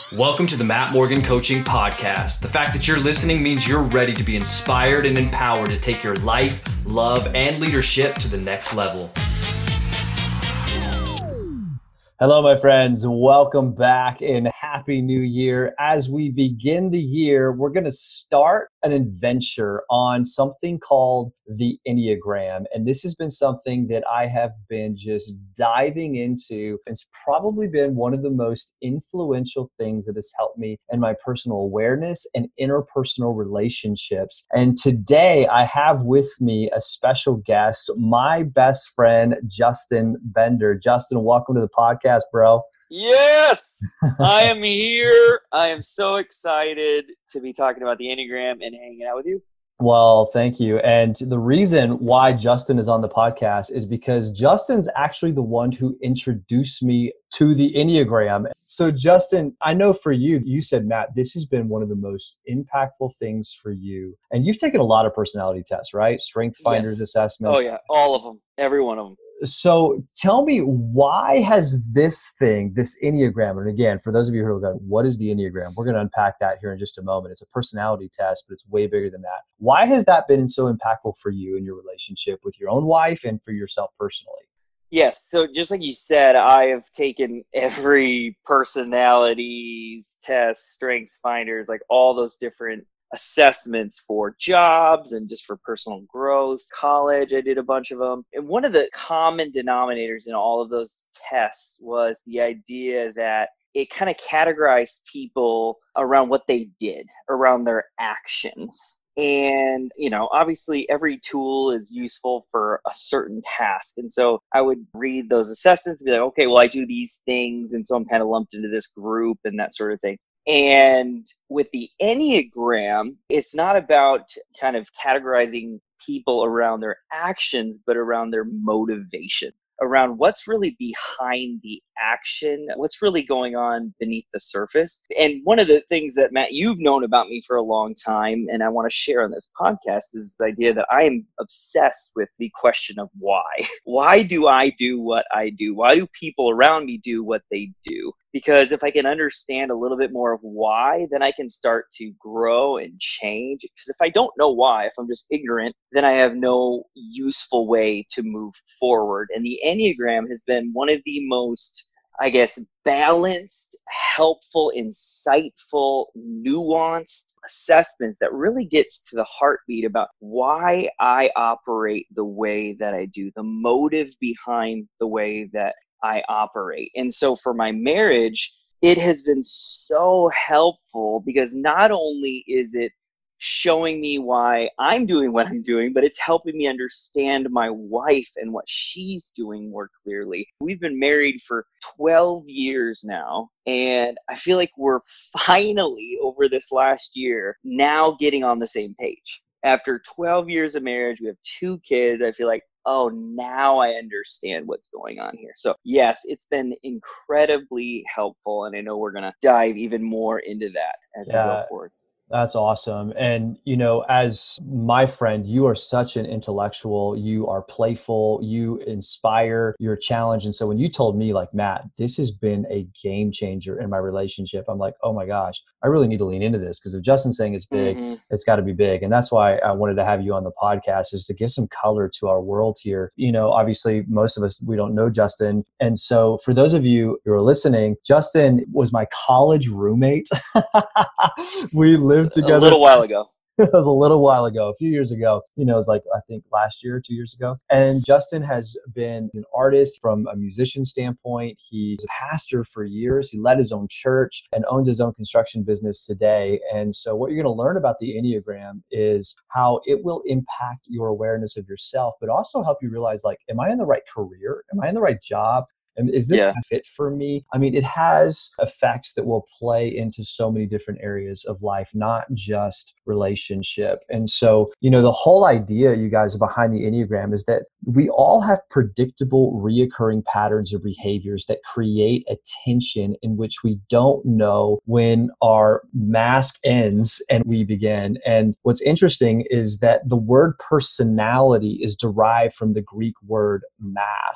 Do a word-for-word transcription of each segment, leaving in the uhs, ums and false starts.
Welcome to the Matt Morgan Coaching Podcast. The fact that you're listening means you're ready to be inspired and empowered to take your life, love, and leadership to the next level. Hello, my friends. Welcome back and Happy New Year. As we begin the year, we're going to start an adventure on something called the Enneagram. And this has been something that I have been just diving into. It's probably been one of the most influential things that has helped me in my personal awareness and interpersonal relationships. And today I have with me a special guest, my best friend, Justin Bender. Justin, welcome to the podcast, bro. Yes, I am here. I am so excited to be talking about the Enneagram and hanging out with you. Well, thank you. And the reason why Justin is on the podcast is because Justin's actually the one who introduced me to the Enneagram. So Justin, I know for you, you said, Matt, this has been one of the most impactful things for you. And you've taken a lot of personality tests, right? Strength Finders Yes. assessments. Oh yeah, all of them, every one of them. So tell me, why has this thing, this Enneagram, and again, for those of you who are going, what is the Enneagram? We're going to unpack that here in just a moment. It's a personality test, but it's way bigger than that. Why has that been so impactful for you in your relationship with your own wife and for yourself personally? Yes, so just like you said, I have taken every personality test, strengths finders, like all those different assessments for jobs and just for personal growth. College, I did a bunch of them. And one of the common denominators in all of those tests was the idea that it kind of categorized people around what they did, around their actions. And, you know, obviously every tool is useful for a certain task. And so I would read those assessments and be like, okay, well, I do these things. And so I'm kind of lumped into this group and that sort of thing. And with the Enneagram, it's not about kind of categorizing people around their actions, but around their motivation, around what's really behind the action, what's really going on beneath the surface. And one of the things that, Matt, you've known about me for a long time, and I want to share on this podcast, is the idea that I am obsessed with the question of why. Why do I do what I do? Why do people around me do what they do? Because if I can understand a little bit more of why, then I can start to grow and change. Because if I don't know why, if I'm just ignorant, then I have no useful way to move forward. And the Enneagram has been one of the most, I guess, balanced, helpful, insightful, nuanced assessments that really gets to the heartbeat about why I operate the way that I do, the motive behind the way that I operate. And so for my marriage, it has been so helpful because not only is it showing me why I'm doing what I'm doing, but it's helping me understand my wife and what she's doing more clearly. We've been married for twelve years now, and I feel like we're finally, over this last year, now getting on the same page. After twelve years of marriage, we have two kids. I feel like, oh, now I understand what's going on here. So yes, it's been incredibly helpful. And I know we're going to dive even more into that as yeah. we go forward. That's awesome. And, you know, as my friend, you are such an intellectual, you are playful, you inspire, you're a challenge. And so when you told me, like, Matt, this has been a game changer in my relationship, I'm like, oh my gosh, I really need to lean into this, because if Justin's saying it's big, mm-hmm. it's got to be big. And that's why I wanted to have you on the podcast, is to give some color to our world here. You know, obviously most of us, we don't know Justin. And so for those of you who are listening, Justin was my college roommate. We lived together a little while ago. It was a little while ago, a few years ago. You know, it was like, I think last year, two years ago. And Justin has been an artist from a musician standpoint. He's a pastor for years. He led his own church and owns his own construction business today. And so what you're going to learn about the Enneagram is how it will impact your awareness of yourself, but also help you realize, like, am I in the right career? Am I in the right job? And is this yeah. a fit for me? I mean, it has effects that will play into so many different areas of life, not just relationship. And so, you know, the whole idea, you guys, behind the Enneagram is that we all have predictable, reoccurring patterns or behaviors that create a tension in which we don't know when our mask ends and we begin. And what's interesting is that the word personality is derived from the Greek word mask.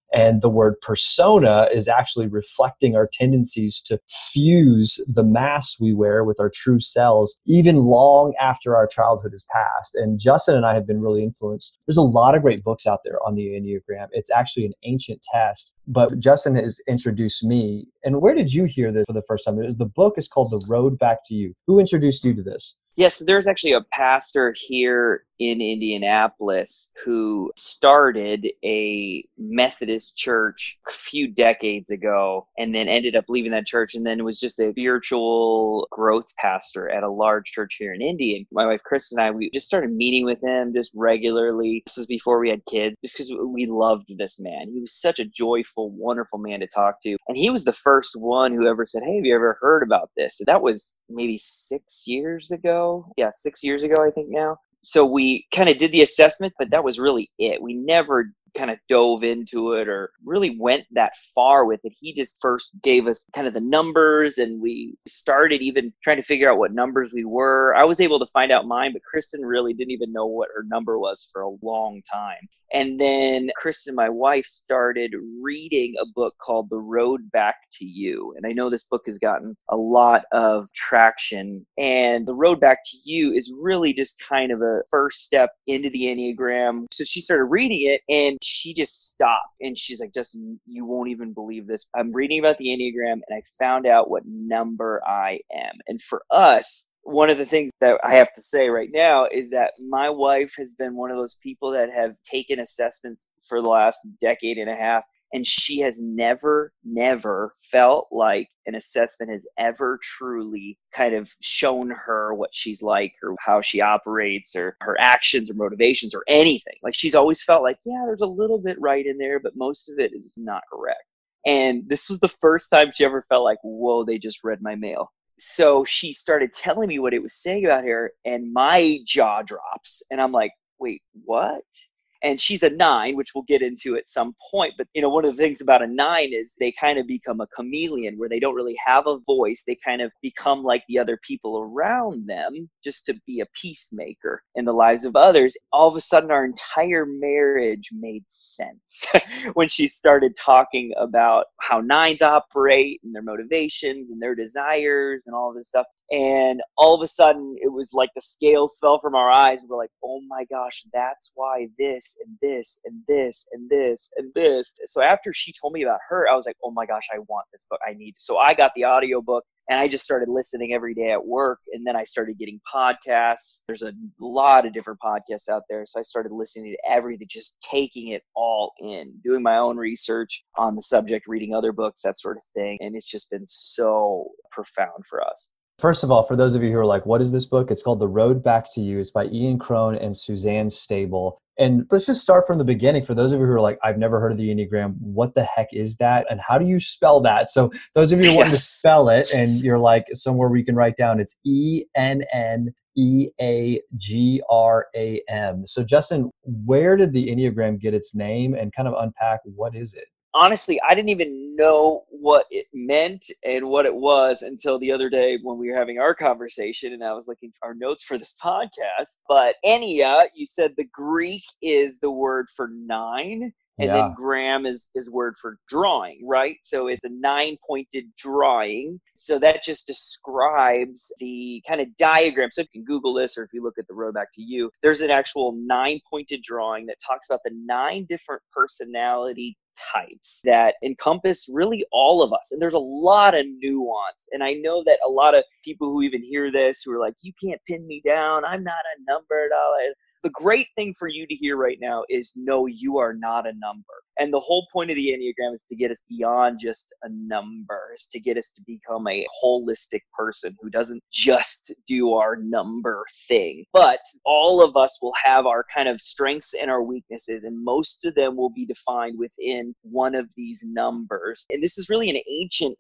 And the word persona is actually reflecting our tendencies to fuse the masks we wear with our true selves, even long after our childhood has passed. And Justin and I have been really influenced. There's a lot of great books out there on the Enneagram. It's actually an ancient test, but Justin has introduced me. And where did you hear this for the first time? The book is called The Road Back to You. Who introduced you to this? Yes, there's actually a pastor here in Indianapolis who started a Methodist church a few decades ago and then ended up leaving that church and then was just a spiritual growth pastor at a large church here in Indy. And my wife, Chris, and I, we just started meeting with him just regularly. This was before we had kids, just because we loved this man. He was such a joyful, wonderful man to talk to. And he was the first one who ever said, hey, have you ever heard about this? And that was maybe six years ago. Yeah, six years ago, I think now. So we kind of did the assessment, but that was really it. We never kind of dove into it or really went that far with it. He just first gave us kind of the numbers, and we started even trying to figure out what numbers we were. I was able to find out mine, but Kristen really didn't even know what her number was for a long time. And then Kristen, my wife, started reading a book called The Road Back to You. And I know this book has gotten a lot of traction. And The Road Back to You is really just kind of a first step into the Enneagram. So she started reading it and she just stopped. And she's like, Justin, you won't even believe this. I'm reading about the Enneagram and I found out what number I am. And for us, one of the things that I have to say right now is that my wife has been one of those people that have taken assessments for the last decade and a half, and she has never, never felt like an assessment has ever truly kind of shown her what she's like or how she operates or her actions or motivations or anything. Like she's always felt like, yeah, there's a little bit right in there, but most of it is not correct. And this was the first time she ever felt like, whoa, they just read my mail. So she started telling me what it was saying about her, and my jaw drops. And I'm like, wait, what? And she's a nine, which we'll get into at some point. But, you know, one of the things about a nine is they kind of become a chameleon where they don't really have a voice. They kind of become like the other people around them just to be a peacemaker in the lives of others. All of a sudden, our entire marriage made sense when she started talking about how nines operate and their motivations and their desires and all of this stuff. And all of a sudden, it was like the scales fell from our eyes. We're like, oh my gosh, that's why this and this and this and this and this. So after she told me about her, I was like, oh my gosh, I want this book. I need to. So I got the audiobook and I just started listening every day at work. And then I started getting podcasts. There's a lot of different podcasts out there. So I started listening to everything, just taking it all in, doing my own research on the subject, reading other books, that sort of thing. And it's just been so profound for us. First of all, for those of you who are like, what is this book? It's called The Road Back to You. It's by Ian Crone and Suzanne Stable. And let's just start from the beginning. For those of you who are like, I've never heard of the Enneagram, what the heck is that? And how do you spell that? So those of you who want to spell it and you're like somewhere where you can write down, it's E N N E A G R A M. So Justin, where did the Enneagram get its name, and kind of unpack what is it? Honestly, I didn't even know what it meant and what it was until the other day when we were having our conversation and I was looking for our notes for this podcast. But Ennea, you said the Greek is the word for nine. And yeah. Then gram is, is word for drawing, right? So it's a nine-pointed drawing. So that just describes the kind of diagram. So if you can Google this, or if you look at The Road Back to You, there's an actual nine-pointed drawing that talks about the nine different personality types that encompass really all of us. And there's a lot of nuance. And I know that a lot of people who even hear this who are like, you can't pin me down, I'm not a number at all. The great thing for you to hear right now is no, you are not a number. And the whole point of the Enneagram is to get us beyond just a number, is to get us to become a holistic person who doesn't just do our number thing. But all of us will have our kind of strengths and our weaknesses, and most of them will be defined within one of these numbers. And this is really an ancient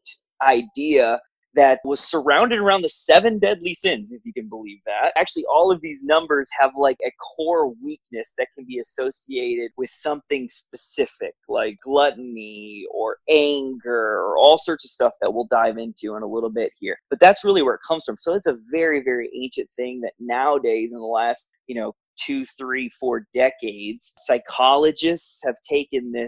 idea that was surrounded around the seven deadly sins, if you can believe that. Actually, all of these numbers have like a core weakness that can be associated with something specific, like gluttony or anger or all sorts of stuff that we'll dive into in a little bit here. But that's really where it comes from. So it's a very, very ancient thing that nowadays, in the last, you know, two, three, four decades, psychologists have taken this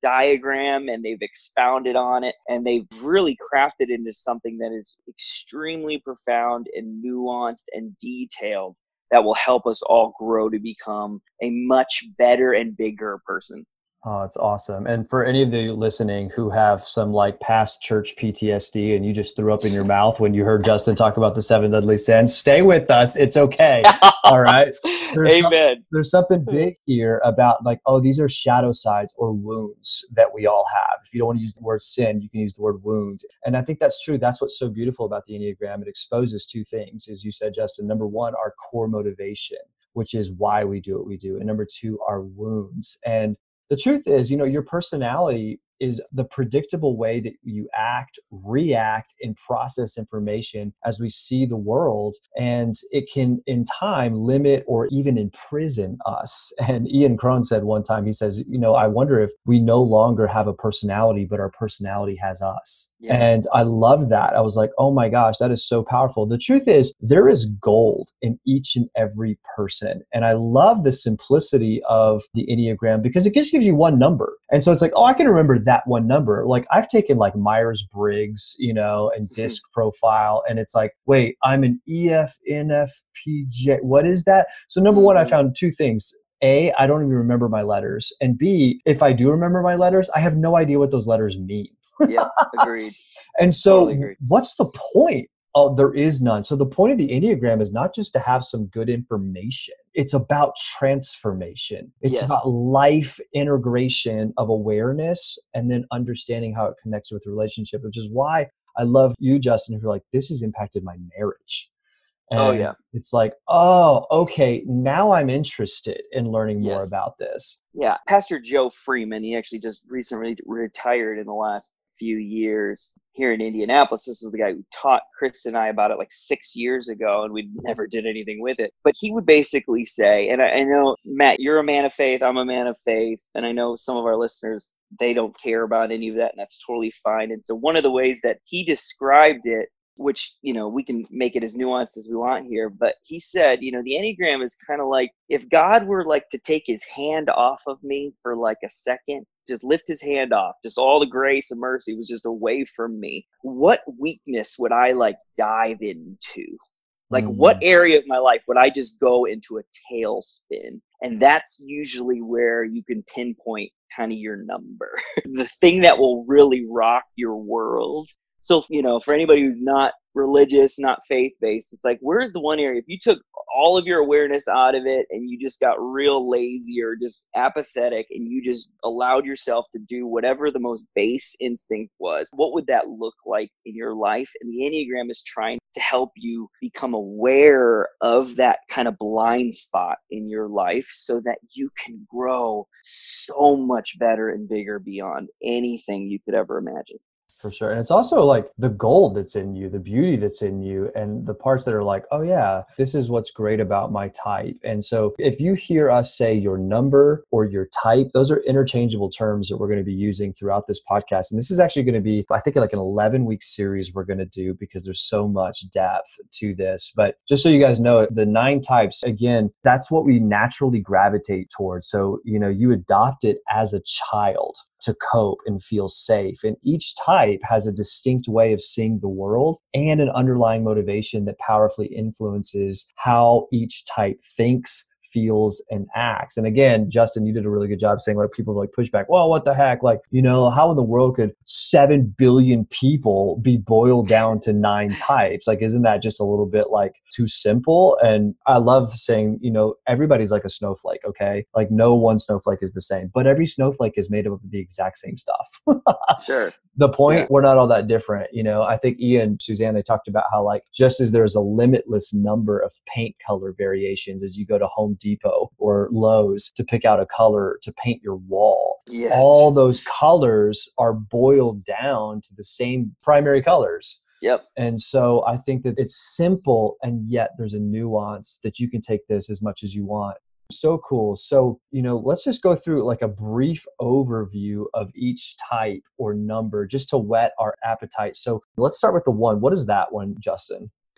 diagram and they've expounded on it, and they've really crafted into something that is extremely profound and nuanced and detailed that will help us all grow to become a much better and bigger person. Oh, it's awesome. And for any of you listening who have some like past church P T S D and you just threw up in your mouth when you heard Justin talk about the seven deadly sins, stay with us. It's okay. All right. There's Amen. Some, there's something big here about like, oh, these are shadow sides or wounds that we all have. If you don't want to use the word sin, you can use the word wound. And I think that's true. That's what's so beautiful about the Enneagram. It exposes two things, as you said, Justin. Number one, our core motivation, which is why we do what we do. And number two, our wounds. And the truth is, you know, your personality is the predictable way that you act, react, and process information as we see the world. And it can, in time, limit or even imprison us. And Ian Cron said one time, he says, you know, I wonder if we no longer have a personality, but our personality has us. Yeah. And I love that. I was like, oh my gosh, that is so powerful. The truth is, there is gold in each and every person. And I love the simplicity of the Enneagram because it just gives you one number. And so it's like, oh, I can remember that one number. Like I've taken like Myers-Briggs, you know, and DISC profile. And it's like, wait, I'm an E F N F P J. What is that? So number one, I found two things. A, I don't even remember my letters. And B, if I do remember my letters, I have no idea what those letters mean. Yeah, agreed. And so totally what's the point? Oh, there is none. So the point of the Enneagram is not just to have some good information. It's about transformation. It's yes. about life integration of awareness and then understanding how it connects with the relationship, which is why I love you, Justin, if you're like, this has impacted my marriage. And oh, yeah. It's like, oh, okay, now I'm interested in learning more yes. about this. Yeah. Pastor Joe Freeman, he actually just recently retired in the last few years here in Indianapolis. This is the guy who taught Chris and I about it like six years ago, and we never did anything with it. But he would basically say, and I, I know, Matt, you're a man of faith, I'm a man of faith, and I know some of our listeners, they don't care about any of that, and that's totally fine. And so one of the ways that he described it, which, you know, we can make it as nuanced as we want here, but he said, you know, the Enneagram is kind of like if God were like to take his hand off of me for like a second, just lift his hand off, just all the grace and mercy was just away from me. What weakness would I like dive into? Like mm-hmm. what area of my life would I just go into a tailspin? And that's usually where you can pinpoint kind of your number, the thing that will really rock your world. So, you know, for anybody who's not religious, not faith-based, it's like, where's the one area? If you took all of your awareness out of it and you just got real lazy or just apathetic and you just allowed yourself to do whatever the most base instinct was, what would that look like in your life? And the Enneagram is trying to help you become aware of that kind of blind spot in your life so that you can grow so much better and bigger beyond anything you could ever imagine. For sure. And it's also like the gold that's in you, the beauty that's in you, and the parts that are like, oh yeah, this is what's great about my type. And so if you hear us say your number or your type, those are interchangeable terms that we're going to be using throughout this podcast. And this is actually going to be, I think, like an eleven week series we're going to do because there's so much depth to this. But just so you guys know, the nine types, again, that's what we naturally gravitate towards. So, you know, you adopt it as a child to cope and feel safe. And each type has a distinct way of seeing the world and an underlying motivation that powerfully influences how each type thinks, feels, and acts. And again, Justin, you did a really good job saying like people like push back, well, what the heck? Like, you know, how in the world could seven billion people be boiled down to nine types? Like, isn't that just a little bit like too simple? And I love saying, you know, everybody's like a snowflake, okay? Like no one snowflake is the same, but every snowflake is made up of the exact same stuff. Sure. The point, yeah. we're not all that different. You know, I think Ian, Suzanne, they talked about how like, just as there's a limitless number of paint color variations as you go to Home Depot or Lowe's to pick out a color to paint your wall, yes. all those colors are boiled down to the same primary colors. Yep. And so I think that it's simple and yet there's a nuance that you can take this as much as you want. So cool. So, you know, let's just go through like a brief overview of each type or number just to whet our appetite. So let's start with the one. What is that one, Justin?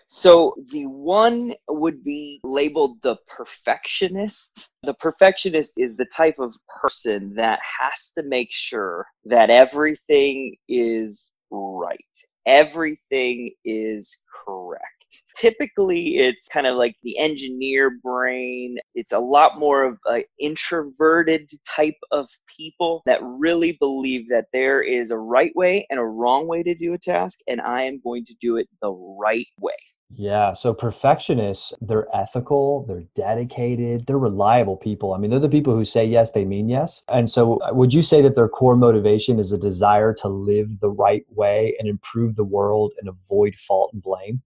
So the one would be labeled the perfectionist. The perfectionist is the type of person that has to make sure that everything is right. Everything is correct. Typically, it's kind of like the engineer brain. It's a lot more of an introverted type of people that really believe that there is a right way and a wrong way to do a task, and I am going to do it the right way. Yeah. So perfectionists, they're ethical, they're dedicated, they're reliable people. I mean, they're the people who say yes, they mean yes. And so uh, would you say that their core motivation is a desire to live the right way and improve the world and avoid fault and blame?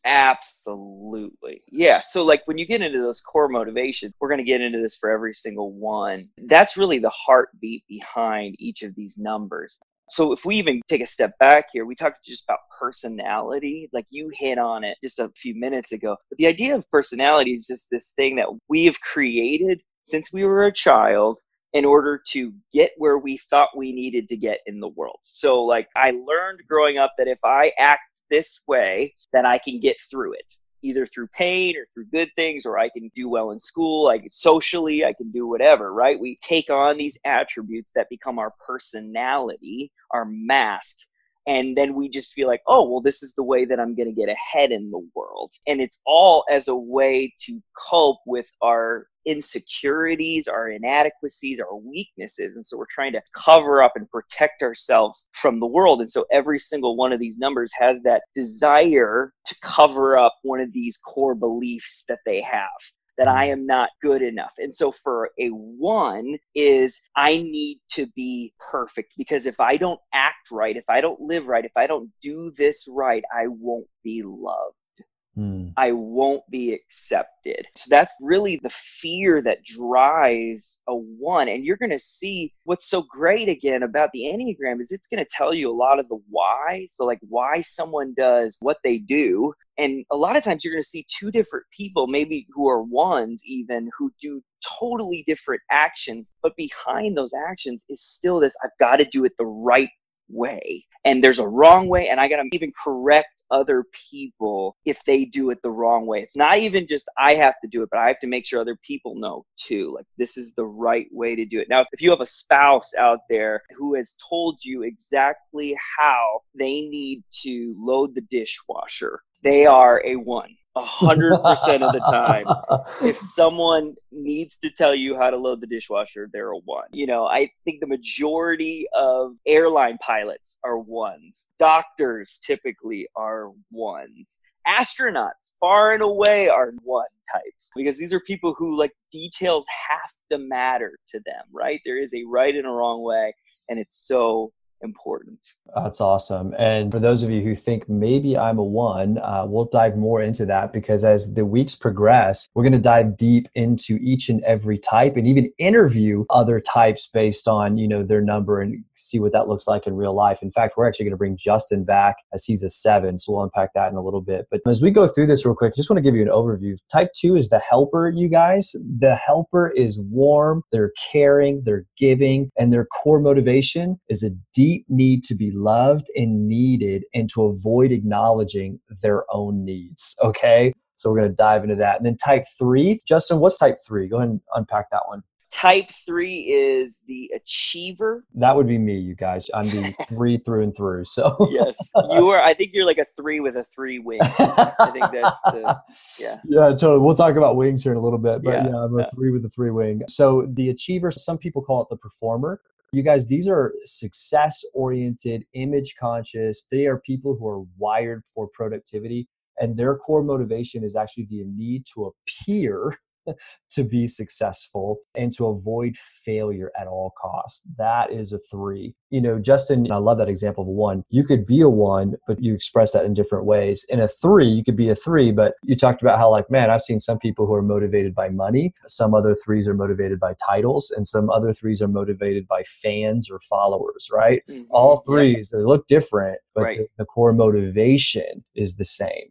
Absolutely. Yeah. So like when you get into those core motivations, we're going to get into this for every single one. That's really the heartbeat behind each of these numbers. So if we even take a step back here, we talked just about personality, like you hit on it just a few minutes ago. But the idea of personality is just this thing that we have created since we were a child in order to get where we thought we needed to get in the world. So like I learned growing up that if I act this way, that I can get through it, either through pain or through good things, or I can do well in school, I can socially, I can do whatever, right? We take on these attributes that become our personality, our mask, and then we just feel like, oh, well, this is the way that I'm going to get ahead in the world. And it's all as a way to cope with our insecurities, our inadequacies, our weaknesses. And so we're trying to cover up and protect ourselves from the world. And so every single one of these numbers has that desire to cover up one of these core beliefs that they have, that I am not good enough. And so for a one is I need to be perfect, because if I don't act right, if I don't live right, if I don't do this right, I won't be loved. Mm. I won't be accepted. So that's really the fear that drives a one. And you're going to see what's so great again about the Enneagram is it's going to tell you a lot of the why. So like why someone does what they do. And a lot of times you're going to see two different people, maybe who are ones even, who do totally different actions. But behind those actions is still this, I've got to do it the right way. And there's a wrong way. And I got to even correct other people if they do it the wrong way. It's not even just I have to do it, but I have to make sure other people know too. Like this is the right way to do it. Now, if you have a spouse out there who has told you exactly how they need to load the dishwasher, they are a one. A hundred percent of the time, if someone needs to tell you how to load the dishwasher, they're a one. You know, I think the majority of airline pilots are ones. Doctors typically are ones. Astronauts far and away are one types, because these are people who like details have to matter to them, right? There is a right and a wrong way, and it's so important. That's awesome. And for those of you who think maybe I'm a one, uh, we'll dive more into that, because as the weeks progress, we're going to dive deep into each and every type and even interview other types based on, you know, their number and see what that looks like in real life. In fact, we're actually going to bring Justin back as he's a seven. So we'll unpack that in a little bit. But as we go through this real quick, I just want to give you an overview. Type two is the helper, you guys. The helper is warm, they're caring, they're giving, and their core motivation is a deep Deep need to be loved and needed, and to avoid acknowledging their own needs. Okay. So we're going to dive into that. And then type three, Justin, what's type three? Go ahead and unpack that one. Type three is the achiever. That would be me, you guys. I'm the three through and through. So yes, you are. I think you're like a three with a three wing. I think that's the, yeah. Yeah, totally. We'll talk about wings here in a little bit, but yeah, yeah I'm a yeah. three with a three wing. So the achiever, some people call it the performer. You guys, these are success-oriented, image-conscious. They are people who are wired for productivity, and their core motivation is actually the need to appear to be successful and to avoid failure at all costs. That is a three. You know, Justin, I love that example of a one. You could be a one, but you express that in different ways. In a three, you could be a three, but you talked about how like, man, I've seen some people who are motivated by money. Some other threes are motivated by titles, and some other threes are motivated by fans or followers, right? Mm-hmm. All threes, yeah. They look different, but right. the, the core motivation is the same.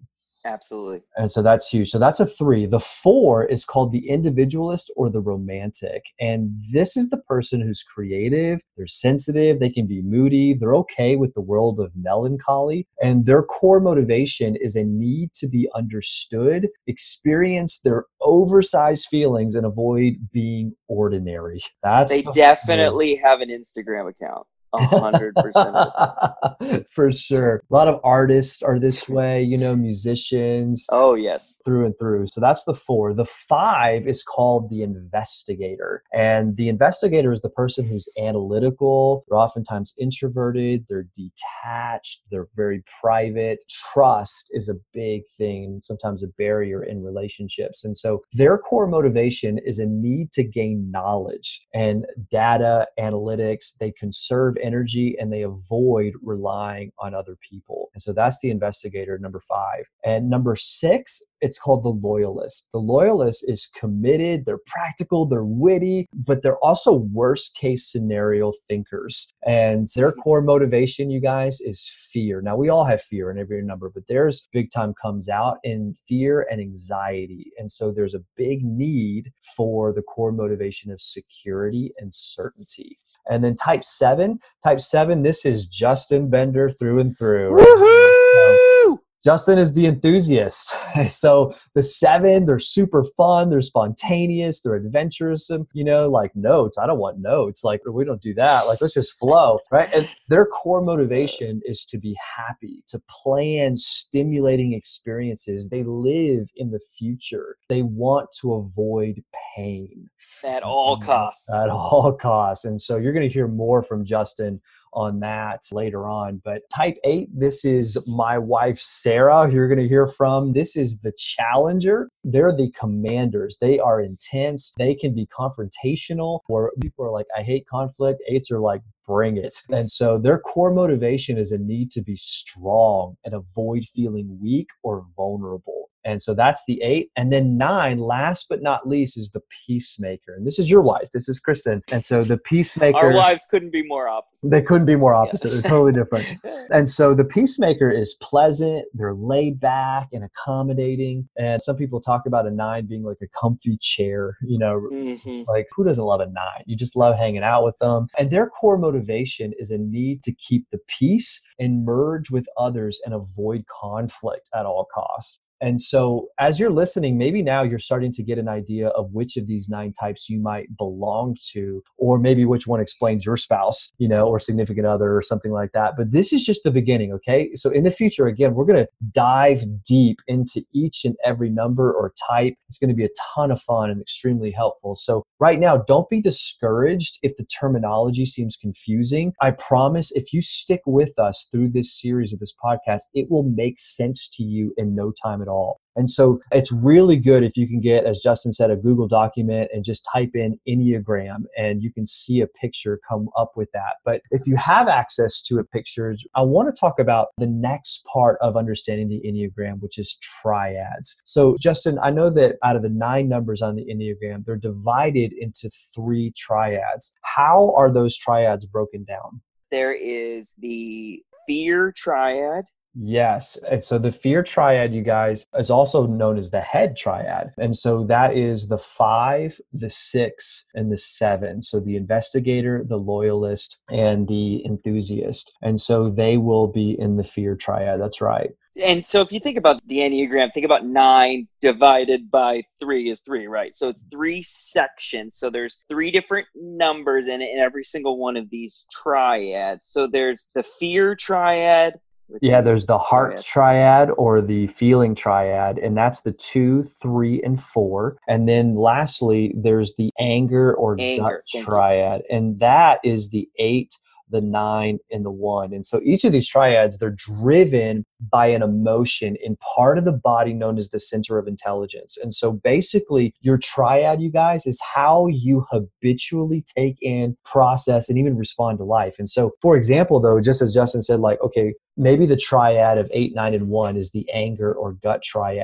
Absolutely. And so that's huge. So that's a three. The four is called the individualist or the romantic. And this is the person who's creative, they're sensitive, they can be moody, they're okay with the world of melancholy. And their core motivation is a need to be understood, experience their oversized feelings, and avoid being ordinary. That's They the definitely have an Instagram account. A hundred percent of the time. For sure. A lot of artists are this way, you know, musicians. Oh, yes. Through and through. So that's the four. The five is called the investigator. And the investigator is the person who's analytical. They're oftentimes introverted. They're detached. They're very private. Trust is a big thing, sometimes a barrier in relationships. And so their core motivation is a need to gain knowledge and data analytics. They conserve energy and they avoid relying on other people. And so that's the investigator, number five. And number six, it's called the loyalist. The loyalist is committed, they're practical, they're witty, but they're also worst case scenario thinkers. And their core motivation, you guys, is fear. Now, we all have fear in every number, but theirs big time comes out in fear and anxiety. And so there's a big need for the core motivation of security and certainty. And then type seven, type seven, this is Justin Bender through and through. Right? Woohoo! Justin is the enthusiast. So the seven, they're super fun. They're spontaneous. They're adventurous. You know, like notes. I don't want notes. Like we don't do that. Like let's just flow, right? And their core motivation is to be happy, to plan stimulating experiences. They live in the future. They want to avoid pain. At all costs. At all costs. And so you're going to hear more from Justin on that later on. But type eight, this is my wife, Sarah, who you're going to hear from. This is the challenger. They're the commanders. They are intense. They can be confrontational, where people are like, I hate conflict. Eights are like, bring it. And so their core motivation is a need to be strong and avoid feeling weak or vulnerable. And so that's the eight. And then nine, last but not least, is the peacemaker. And this is your wife. This is Kristen. And so the peacemaker. Our wives couldn't be more opposite. They couldn't be more opposite. Yeah. They're totally different. And so the peacemaker is pleasant. They're laid back and accommodating. And some people talk about a nine being like a comfy chair. You know, mm-hmm. Like who doesn't love a nine? You just love hanging out with them. And their core motivation is a need to keep the peace and merge with others and avoid conflict at all costs. And so as you're listening, maybe now you're starting to get an idea of which of these nine types you might belong to, or maybe which one explains your spouse, you know, or significant other or something like that. But this is just the beginning, okay? So in the future, again, we're going to dive deep into each and every number or type. It's going to be a ton of fun and extremely helpful. So right now, don't be discouraged if the terminology seems confusing. I promise if you stick with us through this series of this podcast, it will make sense to you in no time at all. And so it's really good if you can get, as Justin said, a Google document and just type in Enneagram and you can see a picture come up with that. But if you have access to a picture, I want to talk about the next part of understanding the Enneagram, which is triads. So Justin, I know that out of the nine numbers on the Enneagram, they're divided into three triads. How are those triads broken down? There is the fear triad. Yes. And so the fear triad, you guys, is also known as the head triad. And so that is the five, the six, and the seven. So the investigator, the loyalist, and the enthusiast. And so they will be in the fear triad. That's right. And so if you think about the Enneagram, think about nine divided by three is three, right? So it's three sections. So there's three different numbers in it in every single one of these triads. So there's the fear triad. Yeah, there's the heart triad or the feeling triad, and that's the two, three, and four. And then lastly, there's the anger or anger, gut triad, and that is the eight, the nine, and the one. And so each of these triads, they're driven by an emotion in part of the body known as the center of intelligence. And so basically your triad, you guys, is how you habitually take in, process, and even respond to life. And so, for example, though, just as Justin said, like, okay, maybe the triad of eight, nine, and one is the anger or gut triad.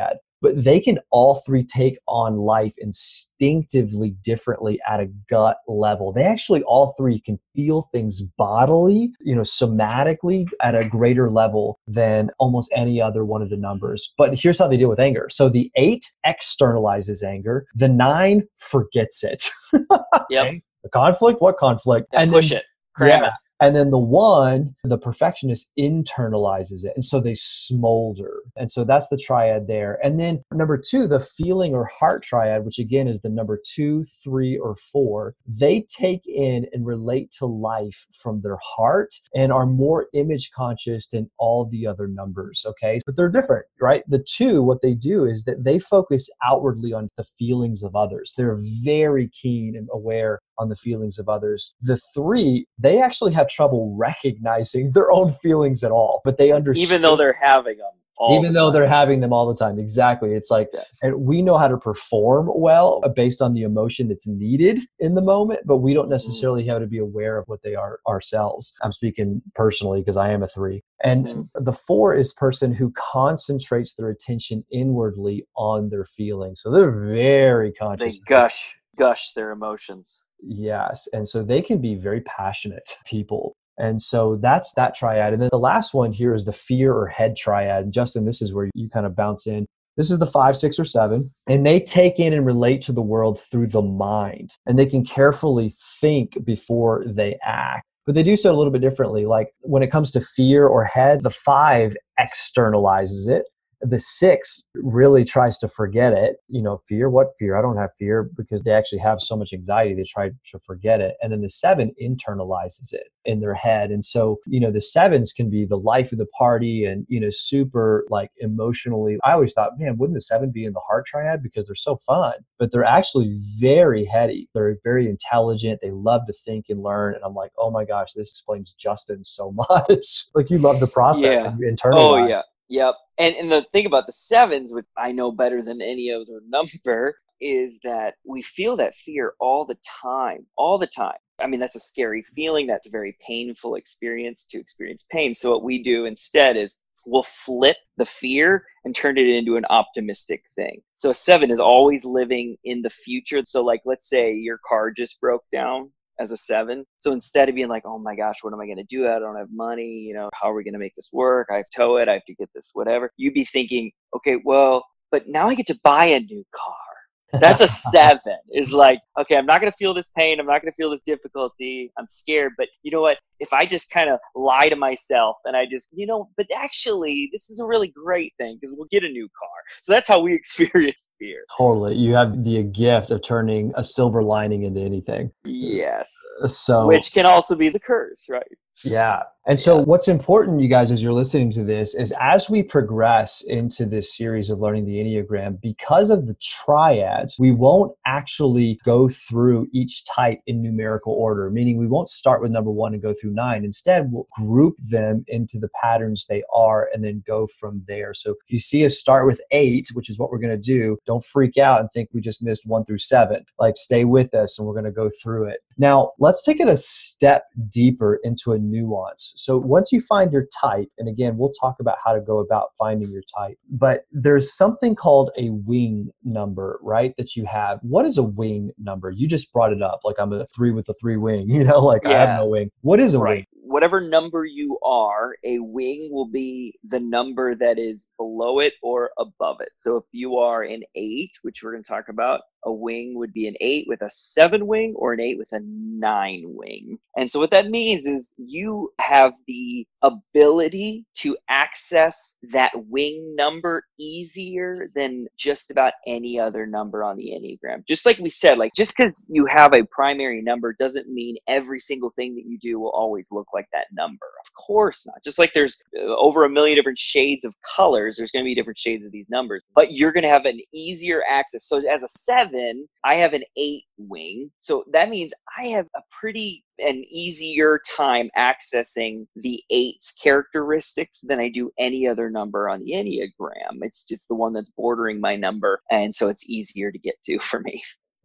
but they can all three take on life instinctively differently at a gut level. They actually all three can feel things bodily, you know, somatically at a greater level than almost any other one of the numbers. But here's how they deal with anger. So the eight externalizes anger, the nine forgets it. Yep. Okay? The conflict, what conflict? And, and push then, it, cram yeah. it. And then the one, the perfectionist, internalizes it. And so they smolder. And so that's the triad there. And then number two, the feeling or heart triad, which again is the number two, three, or four, they take in and relate to life from their heart and are more image conscious than all the other numbers. Okay. But they're different, right? The two, what they do is that they focus outwardly on the feelings of others. They're very keen and aware on the feelings of others. The three, they actually have trouble recognizing their own feelings at all, but they understand. Even though they're having them. All Even the though time. they're having them all the time. Exactly. It's like, yes. And we know how to perform well based on the emotion that's needed in the moment, but we don't necessarily have to be aware of what they are ourselves. I'm speaking personally because I am a three. And mm-hmm. the four is person who concentrates their attention inwardly on their feelings. So they're very conscious. They gush, gush their emotions. Yes. And so they can be very passionate people. And so that's that triad. And then the last one here is the fear or head triad. And Justin, this is where you kind of bounce in. This is the five, six, or seven. And they take in and relate to the world through the mind. And they can carefully think before they act. But they do so a little bit differently. Like when it comes to fear or head, the five externalizes it. The six really tries to forget it. You know, fear, what fear? I don't have fear, because they actually have so much anxiety, they try to forget it. And then the seven internalizes it in their head. And so, you know, the sevens can be the life of the party and, you know, super like emotionally. I always thought, man, wouldn't the seven be in the heart triad because they're so fun? But they're actually very heady. They're very intelligent. They love to think and learn. And I'm like, oh my gosh, this explains Justin so much. Like you love the process yeah. and you internalize. Oh, yeah. Yep. And and the thing about the sevens, which I know better than any other number, is that we feel that fear all the time, all the time. I mean, that's a scary feeling. That's a very painful experience to experience pain. So what we do instead is we'll flip the fear and turn it into an optimistic thing. So a seven is always living in the future. So like, let's say your car just broke down as a seven. So instead of being like, oh my gosh, what am I going to do? I don't have money. You know, how are we going to make this work? I have to tow it. I have to get this, whatever. You'd be thinking, okay, well, but now I get to buy a new car. That's a seven. Is like, okay, I'm not going to feel this pain. I'm not going to feel this difficulty. I'm scared. But you know what? If I just kind of lie to myself and I just, you know, but actually, this is a really great thing because we'll get a new car. So that's how we experience fear. Totally. You have the gift of turning a silver lining into anything. Yes. So, which can also be the curse, right? Yeah. And so yeah. What's important, you guys, as you're listening to this, is as we progress into this series of learning the Enneagram, because of the triads, we won't actually go through each type in numerical order, meaning we won't start with number one and go through nine. Instead, we'll group them into the patterns they are and then go from there. So if you see us start with eight, which is what we're going to do, don't freak out and think we just missed one through seven. Like, stay with us and we're going to go through it. Now, let's take it a step deeper into a nuance. So once you find your type, and again, we'll talk about how to go about finding your type, but there's something called a wing number, right? That you have. What is a wing number? You just brought it up. Like, I'm a three with a three wing, you know, like yeah. I have no wing. What is a right. wing? Whatever number you are, a wing will be the number that is below it or above it. So if you are an eight, which we're going to talk about, a wing would be an eight with a seven wing or an eight with a nine wing. And so what that means is you have the ability to access that wing number easier than just about any other number on the Enneagram. Just like we said, like just because you have a primary number doesn't mean every single thing that you do will always look like that number. Of course not. Just like there's over a million different shades of colors, there's going to be different shades of these numbers, but you're going to have an easier access. So as a seven, I have an eight wing. So that means I have a pretty an easier time accessing the eight's characteristics than I do any other number on the Enneagram. It's just the one that's bordering my number. And so it's easier to get to for me.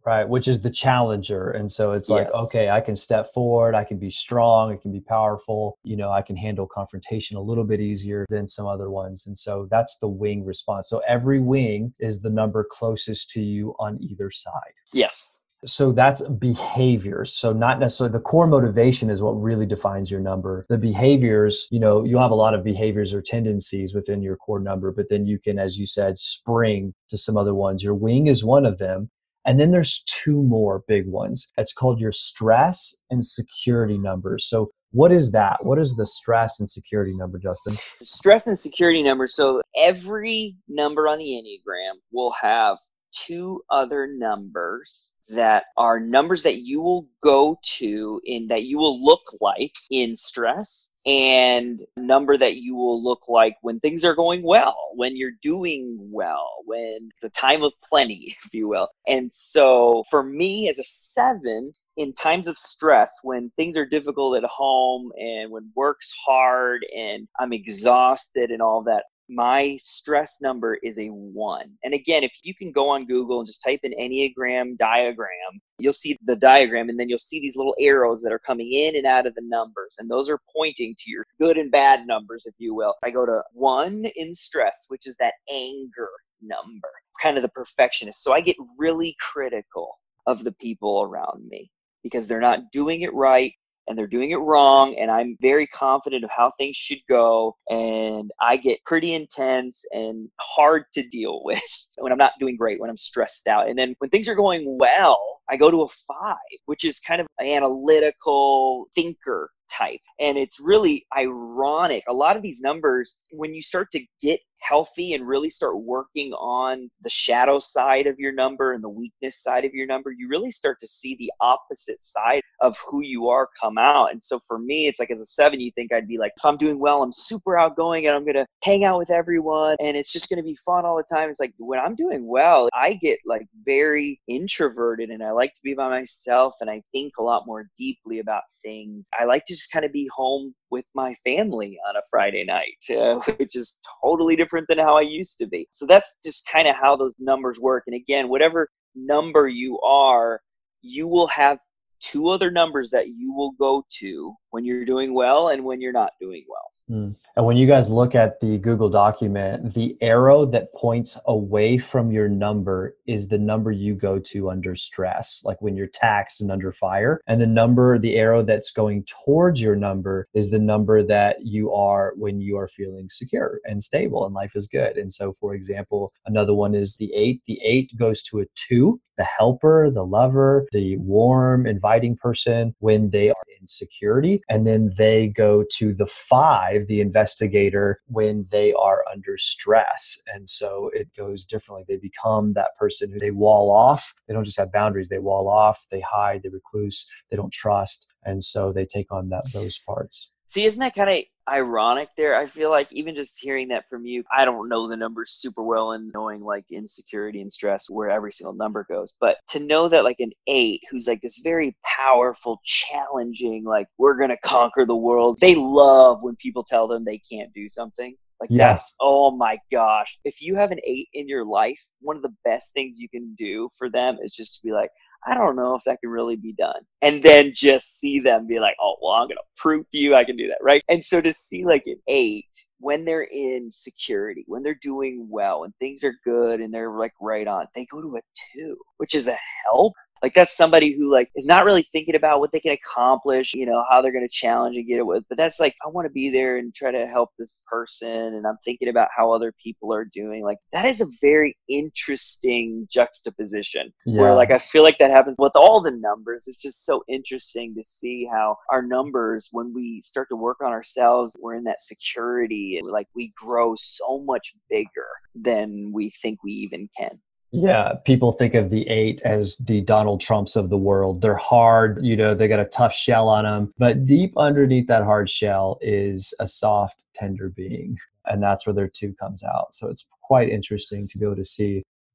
Right, which is the challenger. And so it's like, Yes. okay, I can step forward, I can be strong, I can be powerful, you know, I can handle confrontation a little bit easier than some other ones. And so that's the wing response. So every wing is the number closest to you on either side. Yes. So that's behaviors. So not necessarily the core motivation is what really defines your number. The behaviors, you know, you'll have a lot of behaviors or tendencies within your core number, but then you can, as you said, spring to some other ones. Your wing is one of them. And then there's two more big ones. It's called your stress and security numbers. So what is that? What is the stress and security number, Justin? Stress and security numbers. So every number on the Enneagram will have two other numbers that are numbers that you will go to in that you will look like in stress, and a number that you will look like when things are going well, when you're doing well, when the time of plenty, if you will. And so for me as a seven, in times of stress, when things are difficult at home and when work's hard and I'm exhausted and all that, my stress number is a one. And again, if you can go on Google and just type in Enneagram diagram, you'll see the diagram, and then you'll see these little arrows that are coming in and out of the numbers. And those are pointing to your good and bad numbers, if you will. I go to one in stress, which is that anger number, kind of the perfectionist. So I get really critical of the people around me because they're not doing it right. And they're doing it wrong, and I'm very confident of how things should go, and I get pretty intense and hard to deal with when I'm not doing great, when I'm stressed out. And then when things are going well, I go to a five, which is kind of an analytical thinker type. And it's really ironic. A lot of these numbers, when you start to get healthy and really start working on the shadow side of your number and the weakness side of your number, you really start to see the opposite side of who you are come out. And so for me, it's like as a seven, you think I'd be like, if I'm doing well, I'm super outgoing and I'm going to hang out with everyone and it's just going to be fun all the time. It's like when I'm doing well, I get like very introverted and I like to be by myself and I think a lot more deeply about things. I like to just kind of be home with my family on a Friday night, uh, which is totally different than how I used to be. So that's just kind of how those numbers work. And again, whatever number you are, you will have two other numbers that you will go to when you're doing well and when you're not doing well. Mm. And when you guys look at the Google document, the arrow that points away from your number is the number you go to under stress, like when you're taxed and under fire. And the number, the arrow that's going towards your number is the number that you are when you are feeling secure and stable and life is good. And so, for example, another one is the eight. The eight goes to a two, the helper, the lover, the warm, inviting person when they are in security. And then they go to the five, the investigator, when they are under stress. And so it goes differently. They become that person who they wall off. They don't just have boundaries. They wall off, they hide, they recluse, they don't trust. And so they take on that those parts. See, isn't that kind of ironic there? I feel like even just hearing that from you, I don't know the numbers super well and knowing like insecurity and stress where every single number goes. But to know that like an eight who's like this very powerful, challenging, like we're going to conquer the world. They love when people tell them they can't do something. Like Yes. that's, oh my gosh. If you have an eight in your life, one of the best things you can do for them is just to be like, I don't know if that can really be done. And then just see them be like, oh, well, I'm going to prove to you I can do that, right? And so to see like an eight, when they're in security, when they're doing well and things are good and they're like right on, they go to a two, which is a help. Like that's somebody who like is not really thinking about what they can accomplish, you know, how they're going to challenge and get it with. But that's like, I want to be there and try to help this person. And I'm thinking about how other people are doing. Like that is a very interesting juxtaposition Yeah. where like I feel like that happens with all the numbers. It's just so interesting to see how our numbers, when we start to work on ourselves, we're in that security and like we grow so much bigger than we think we even can. Yeah, people think of the eight as the Donald Trumps of the world. They're hard, you know, they got a tough shell on them. But deep underneath that hard shell is a soft, tender being. And that's where their two comes out. So it's quite interesting to be able to see.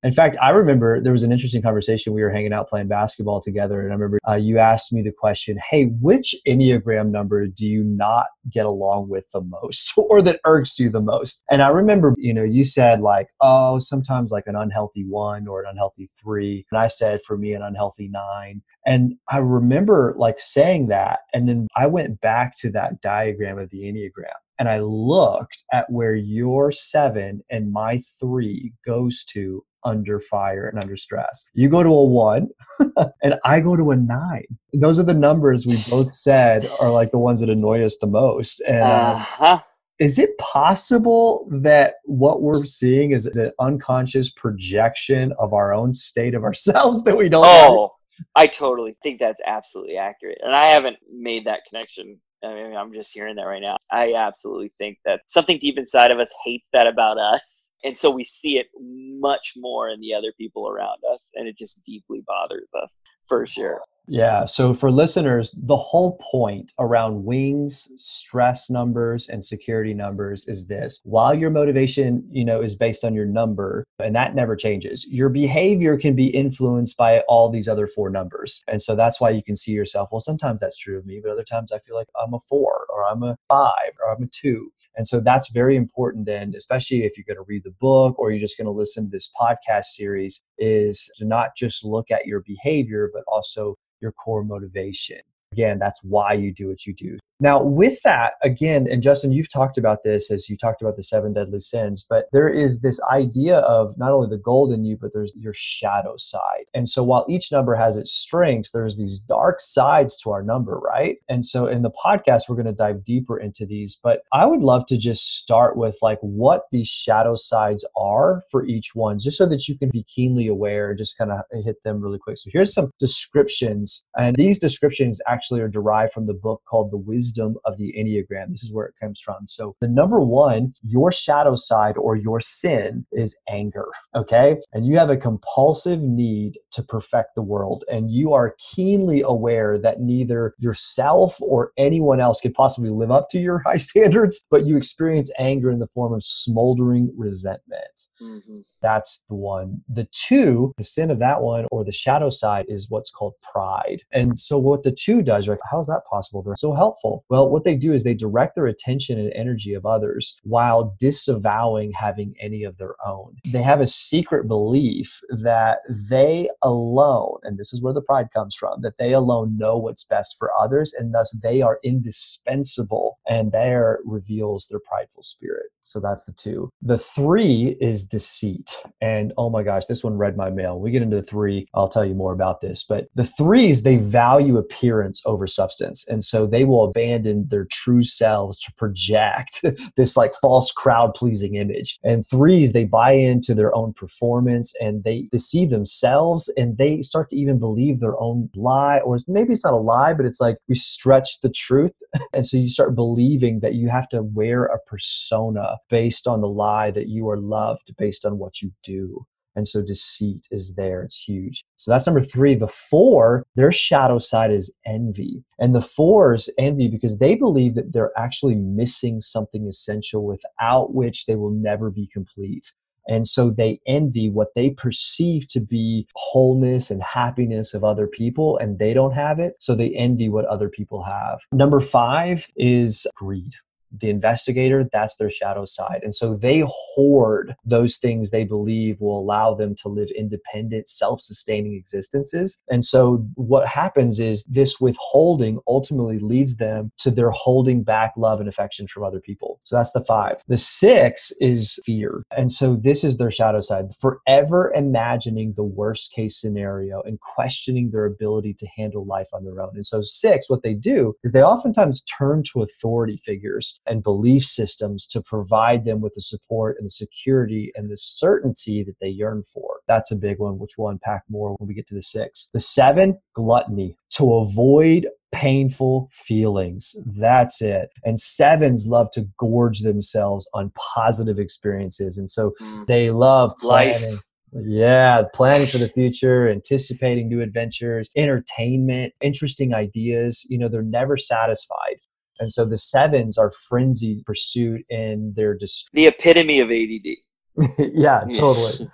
In fact, I remember there was an interesting conversation. We were hanging out playing basketball together. And I remember uh, you asked me the question, hey, which Enneagram number do you not get along with the most or that irks you the most? And I remember, you know, you said like, oh, sometimes like an unhealthy one or an unhealthy three. And I said for me, an unhealthy nine. And I remember like saying that. And then I went back to that diagram of the Enneagram. And I looked at where your seven and my three goes to under fire and under stress. You go to a one and I go to a nine. Those are the numbers we both said are like the ones that annoy us the most. And um, uh-huh. Is it possible that what we're seeing is an unconscious projection of our own state of ourselves that we don't Oh, know? I totally think that's absolutely accurate. And I haven't made that connection. I mean, I'm just hearing that right now. I absolutely think that something deep inside of us hates that about us. And so we see it much more in the other people around us. And it just deeply bothers us for sure. Yeah. So for listeners, the whole point around wings, stress numbers, and security numbers is this. While your motivation, you know, is based on your number, and that never changes, your behavior can be influenced by all these other four numbers. And so that's why you can see yourself, well, sometimes that's true of me, but other times I feel like I'm a four or I'm a five or I'm a two. And so that's very important then, especially if you're going to read the book or you're just going to listen to this podcast series, is to not just look at your behavior, but also your core motivation. Again, that's why you do what you do. Now, with that, again, and Justin, you've talked about this as you talked about the seven deadly sins, but there is this idea of not only the gold in you, but there's your shadow side. And so while each number has its strengths, there's these dark sides to our number, right? And so in the podcast, we're going to dive deeper into these, but I would love to just start with like what these shadow sides are for each one, just so that you can be keenly aware and just kind of hit them really quick. So here's some descriptions, and these descriptions actually are derived from the book called The Wisdom of the Enneagram. This is where it comes from. So the number one, your shadow side or your sin is anger. Okay. And you have a compulsive need to perfect the world. And you are keenly aware that neither yourself or anyone else could possibly live up to your high standards, but you experience anger in the form of smoldering resentment. Mm-hmm. That's the one. The two, the sin of that one or the shadow side is what's called pride. And so what the two does, you're like, how is that possible? They're so helpful. Well, what they do is they direct their attention and energy of others while disavowing having any of their own. They have a secret belief that they alone, and this is where the pride comes from, that they alone know what's best for others, and thus they are indispensable. And there reveals their prideful spirit. So that's the two. The three is deceit. And oh my gosh, this one read my mail. We get into the three, I'll tell you more about this. But the threes, they value appearance over substance. And so they will abandon their true selves to project this like false crowd pleasing image. And threes, they buy into their own performance and they deceive themselves and they start to even believe their own lie, or maybe it's not a lie, but it's like we stretch the truth. And so you start believing that you have to wear a persona based on the lie that you are loved based on what you do. And so deceit is there. It's huge. So that's number three. The four, their shadow side is envy. And the fours envy because they believe that they're actually missing something essential without which they will never be complete. And so they envy what they perceive to be wholeness and happiness of other people, and they don't have it. So they envy what other people have. Number five is greed. The investigator, that's their shadow side. And so they hoard those things they believe will allow them to live independent, self-sustaining existences. And so what happens is this withholding ultimately leads them to their holding back love and affection from other people. So that's the five. The six is fear. And so this is their shadow side, forever imagining the worst case scenario and questioning their ability to handle life on their own. And so six, what they do is they oftentimes turn to authority figures and belief systems to provide them with the support and the security and the certainty that they yearn for. That's a big one, which we'll unpack more when we get to the six. The seven, gluttony, to avoid painful feelings. That's it. And sevens love to gorge themselves on positive experiences. And so they love planning. Life. Yeah, planning for the future, anticipating new adventures, entertainment, interesting ideas. You know, they're never satisfied. And so the sevens are frenzied pursuit in their dist- the epitome of A D D. Yeah, totally.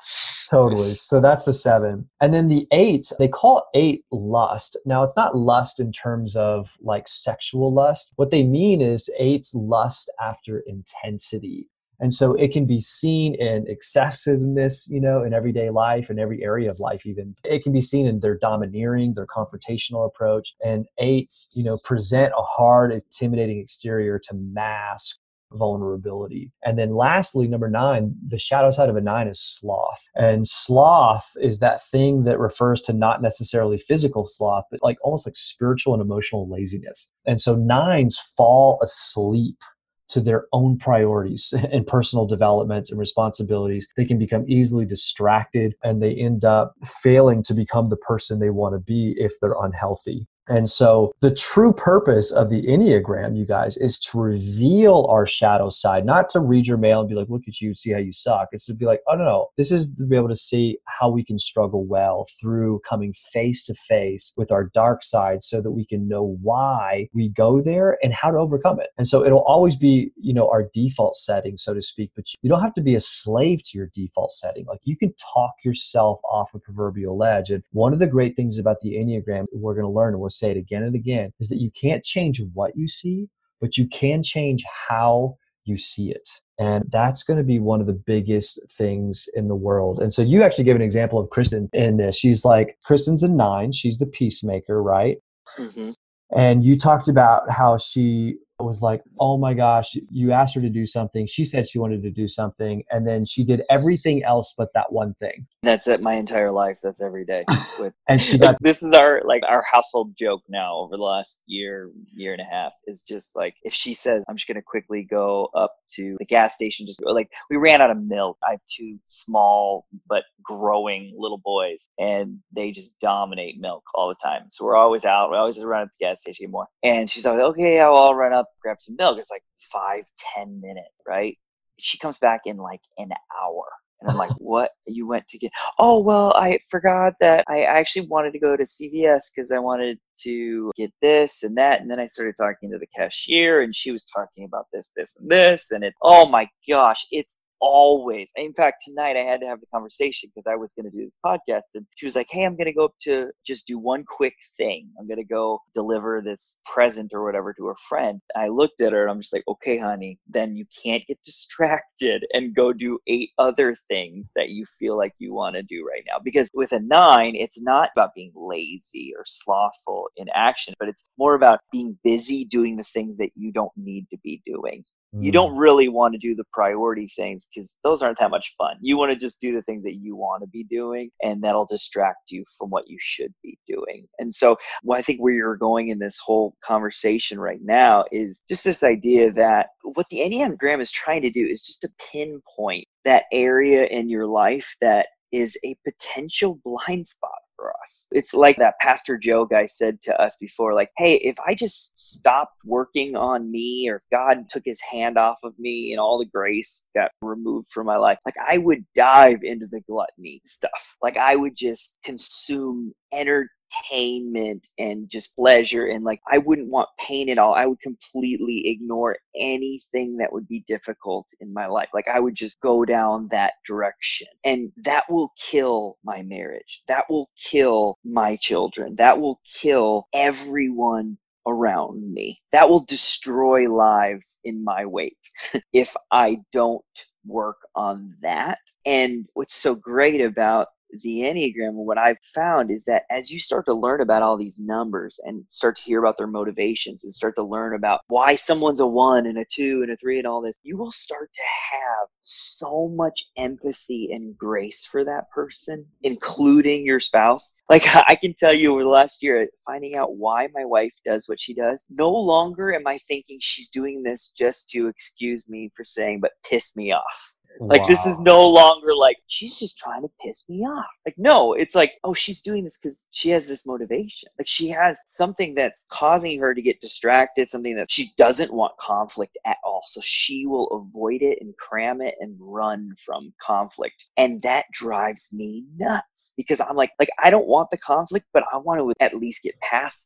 Totally. So that's the seven. And then the eight, they call eight lust. Now, it's not lust in terms of like sexual lust. What they mean is eight's lust after intensity. And so it can be seen in excessiveness, you know, in everyday life, in every area of life, even. It can be seen in their domineering, their confrontational approach. And eights, you know, present a hard, intimidating exterior to mask vulnerability. And then lastly, number nine, the shadow side of a nine is sloth. And sloth is that thing that refers to not necessarily physical sloth, but like almost like spiritual and emotional laziness. And so nines fall asleep to their own priorities and personal developments and responsibilities. They can become easily distracted and they end up failing to become the person they want to be if they're unhealthy. And so the true purpose of the Enneagram, you guys, is to reveal our shadow side, not to read your mail and be like, look at you, see how you suck. It's to be like, oh, no, no. This is to be able to see how we can struggle well through coming face to face with our dark side so that we can know why we go there and how to overcome it. And so it'll always be, you know, our default setting, so to speak, but you don't have to be a slave to your default setting. Like you can talk yourself off a proverbial ledge. And one of the great things about the Enneagram we're going to learn, and we'll say it again and again, is that you can't change what you see, but you can change how you see it. And that's going to be one of the biggest things in the world. And so you actually gave an example of Kristen in this. She's like, Kristen's a nine. She's the peacemaker, right? Mm-hmm. And you talked about how she was like, oh my gosh, you asked her to do something. She said she wanted to do something. And then she did everything else but that one thing. That's it. My entire life. That's every day. With and she like, got this is our like our household joke now over the last year, year and a half is just like, if she says, I'm just going to quickly go up to the gas station, just like we ran out of milk. I have two small but growing little boys and they just dominate milk all the time. So we're always out. We always run at the gas station more. And she's like, okay, I'll, I'll run up, grab some milk. It's like five, ten minutes, right? She comes back in like an hour. And I'm like, what? You went to get, oh, well, I forgot that I actually wanted to go to C V S because I wanted to get this and that. And then I started talking to the cashier and she was talking about this, this, and this. And it, oh my gosh, it's always, in fact, tonight I had to have the conversation because I was going to do this podcast and she was like, hey, I'm going to go up to just do one quick thing. I'm going to go deliver this present or whatever to her friend. I looked at her and I'm just like, okay, honey, then you can't get distracted and go do eight other things that you feel like you want to do right now. Because with a nine, it's not about being lazy or slothful in action, but it's more about being busy doing the things that you don't need to be doing. You don't really want to do the priority things because those aren't that much fun. You want to just do the things that you want to be doing, and that'll distract you from what you should be doing. And so what I think where you're going in this whole conversation right now is just this idea that what the Enneagram is trying to do is just to pinpoint that area in your life that is a potential blind spot for us. It's like that Pastor Joe guy said to us before, like, hey, if I just stopped working on me, or if God took his hand off of me and all the grace got removed from my life, like I would dive into the gluttony stuff. Like I would just consume entertainment and just pleasure, and like I wouldn't want pain at all. I would completely ignore anything that would be difficult in my life. Like I would just go down that direction, and that will kill my marriage. That will kill my children. That will kill everyone around me. That will destroy lives in my wake if I don't work on that. And what's so great about the Enneagram, what I've found is that as you start to learn about all these numbers and start to hear about their motivations and start to learn about why someone's a one and a two and a three and all this, you will start to have so much empathy and grace for that person, including your spouse. Like I can tell you over the last year, finding out why my wife does what she does, no longer am I thinking she's doing this just to, excuse me for saying, but piss me off. Like, wow. This is no longer like, she's just trying to piss me off. Like, no, it's like, oh, she's doing this because she has this motivation. Like, she has something that's causing her to get distracted, something that she doesn't want conflict at all. So she will avoid it and cram it and run from conflict. And that drives me nuts because I'm like, like, I don't want the conflict, but I want to at least get past it.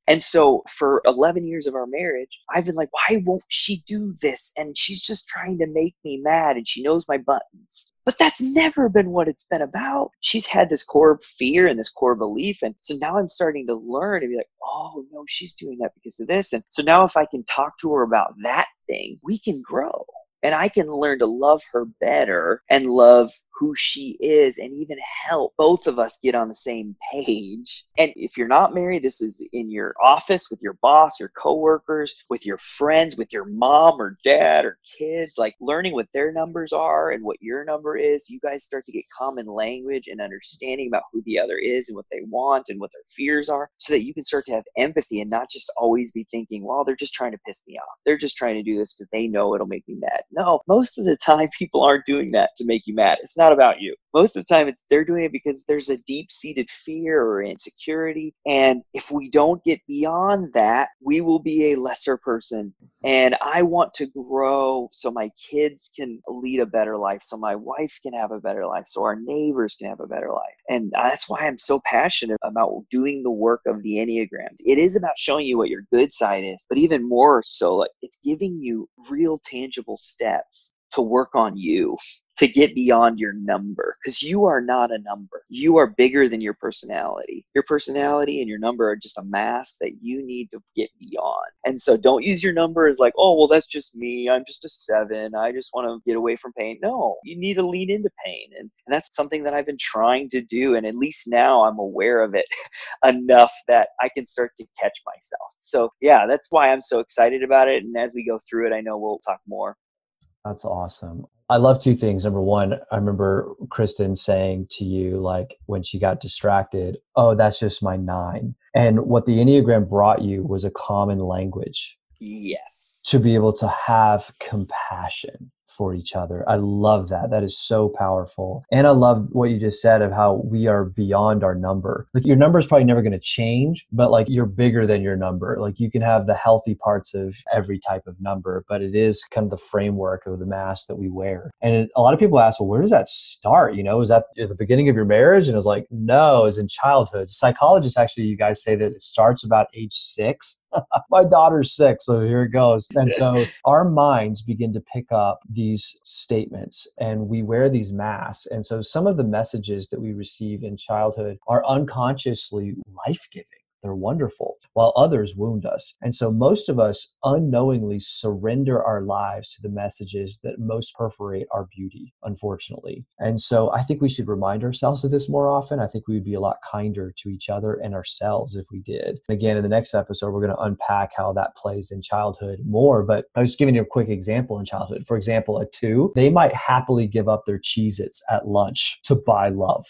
And so for eleven years of our marriage, I've been like, why won't she do this? And she's just trying to make me mad and she knows my buttons. But that's never been what it's been about. She's had this core fear and this core belief. And so now I'm starting to learn and be like, oh, no, she's doing that because of this. And so now if I can talk to her about that thing, we can grow. And I can learn to love her better and love who she is and even help both of us get on the same page. And if you're not married, this is in your office with your boss, your coworkers, with your friends, with your mom or dad or kids, like learning what their numbers are and what your number is. You guys start to get common language and understanding about who the other is and what they want and what their fears are so that you can start to have empathy and not just always be thinking, well, they're just trying to piss me off. They're just trying to do this because they know it'll make me mad. No, most of the time people aren't doing that to make you mad. It's not about you. Most of the time it's they're doing it because there's a deep-seated fear or insecurity. And if we don't get beyond that, we will be a lesser person. And I want to grow so my kids can lead a better life, so my wife can have a better life, so our neighbors can have a better life. And that's why I'm so passionate about doing the work of the Enneagram. It is about showing you what your good side is, but even more so, like, it's giving you real tangible steps to work on you, to get beyond your number, because you are not a number. You are bigger than your personality. Your personality and your number are just a mask that you need to get beyond. And so don't use your number as like, oh, well, that's just me. I'm just a seven. I just want to get away from pain. No, you need to lean into pain. And, and that's something that I've been trying to do. And at least now I'm aware of it enough that I can start to catch myself. So yeah, that's why I'm so excited about it. And as we go through it, I know we'll talk more. That's awesome. I love two things. Number one, I remember Kristen saying to you, like, when she got distracted, oh, that's just my nine. And what the Enneagram brought you was a common language. Yes. To be able to have compassion for each other. I love that. That is so powerful. And I love what you just said of how we are beyond our number. Like, your number is probably never going to change, but like, you're bigger than your number. Like, you can have the healthy parts of every type of number, but it is kind of the framework of the mask that we wear. And it, a lot of people ask, well, where does that start? You know, is that at the beginning of your marriage? And it's like, no, it's in childhood. Psychologists actually, you guys say that it starts about age six. My daughter's six, so here it goes. And so our minds begin to pick up these statements and we wear these masks. And so some of the messages that we receive in childhood are unconsciously life-giving. They're wonderful, while others wound us. And so most of us unknowingly surrender our lives to the messages that most perforate our beauty, unfortunately. And so I think we should remind ourselves of this more often. I think we would be a lot kinder to each other and ourselves if we did. Again, in the next episode, we're going to unpack how that plays in childhood more. But I was just giving you a quick example in childhood. For example, a two, they might happily give up their Cheez-Its at lunch to buy love,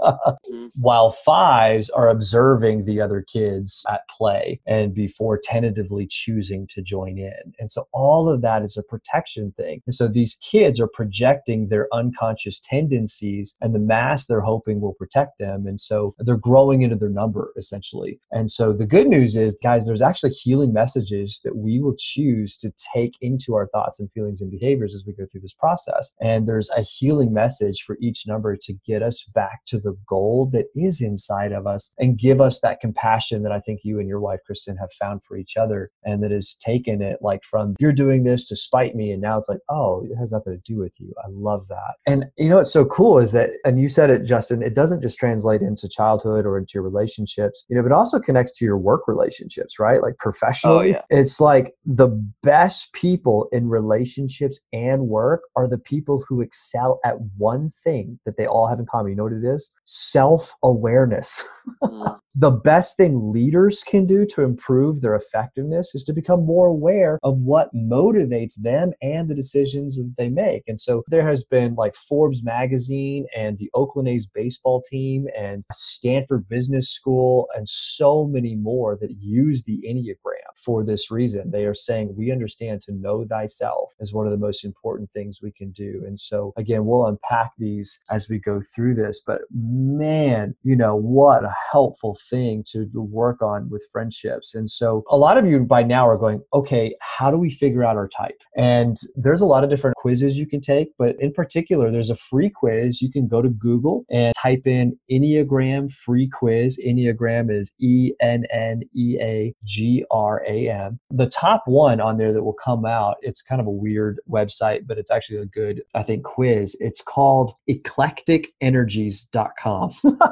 while fives are observing the other kids kids at play and before tentatively choosing to join in. And so all of that is a protection thing. And so these kids are projecting their unconscious tendencies and the mask they're hoping will protect them. And so they're growing into their number essentially. And so the good news is, guys, there's actually healing messages that we will choose to take into our thoughts and feelings and behaviors as we go through this process. And there's a healing message for each number to get us back to the gold that is inside of us and give us that compassion that I think you and your wife, Kristen, have found for each other, and that has taken it like from you're doing this to spite me, and now it's like, oh, it has nothing to do with you. I love that. And you know what's so cool is that, and you said it, Justin, it doesn't just translate into childhood or into your relationships, you know, but it also connects to your work relationships, right? Like professionally, oh, yeah. It's like the best people in relationships and work are the people who excel at one thing that they all have in common. You know what it is? Self-awareness. Mm. The best thing leaders can do to improve their effectiveness is to become more aware of what motivates them and the decisions that they make. And so there has been like Forbes magazine and the Oakland A's baseball team and Stanford Business School and so many more that use the Enneagram for this reason. They are saying, we understand to know thyself is one of the most important things we can do. And so again, we'll unpack these as we go through this, but man, you know, what a helpful thing to, to work on with friendships. And so a lot of you by now are going, okay, how do we figure out our type? And there's a lot of different quizzes you can take, but in particular, there's a free quiz. You can go to Google and type in Enneagram free quiz. Enneagram is E N N E A G R A M. The top one on there that will come out, it's kind of a weird website, but it's actually a good, I think, quiz. It's called eclectic energies dot com,